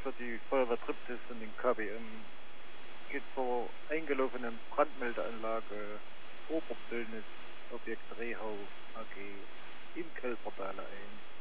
für die Feuerwehr Triptis und den KWM. Geht zur eingelaufenen Brandmeldeanlage Oberbüllnis, Objekt Rehau AG in Kelperdahle ein.